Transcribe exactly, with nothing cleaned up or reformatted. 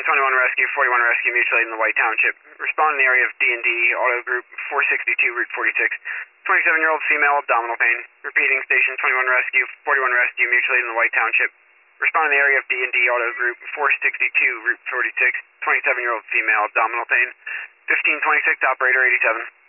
twenty-one Rescue, forty-one Rescue, mutual aid in the White Township. Respond in the area of D and D Auto Group, four sixty-two, Route forty-six. twenty-seven-year-old female, abdominal pain. Repeating, Station twenty-one Rescue, forty-one Rescue, mutual aid in the White Township. Respond in the area of D and D Auto Group, four sixty-two, Route forty-six. twenty-seven-year-old female, abdominal pain. fifteen twenty-six, operator eighty-seven.